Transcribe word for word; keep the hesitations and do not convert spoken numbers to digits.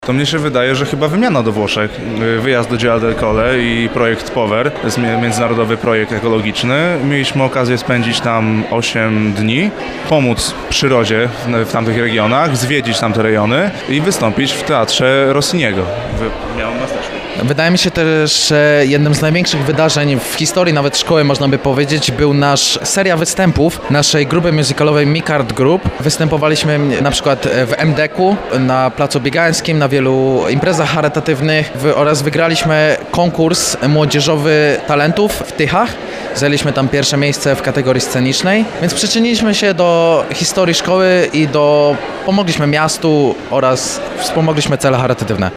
To mnie się wydaje, że chyba wymiana do Włoszech, wyjazd do Gioia del Colle i projekt Power, to jest międzynarodowy projekt ekologiczny. Mieliśmy okazję spędzić tam osiem dni, pomóc przyrodzie w tamtych regionach, zwiedzić tamte rejony i wystąpić w teatrze Rossiniego. Miałem miasteczko. Wydaje mi się też, że jednym z największych wydarzeń w historii nawet szkoły, można by powiedzieć, był nasz seria występów naszej grupy musicalowej Mikart Group. Występowaliśmy na przykład w M D K-u, na Placu Biegańskim, na wielu imprezach charytatywnych oraz wygraliśmy konkurs młodzieżowy talentów w Tychach. Zajęliśmy tam pierwsze miejsce w kategorii scenicznej, więc przyczyniliśmy się do historii szkoły i do pomogliśmy miastu oraz wspomogliśmy cele charytatywne.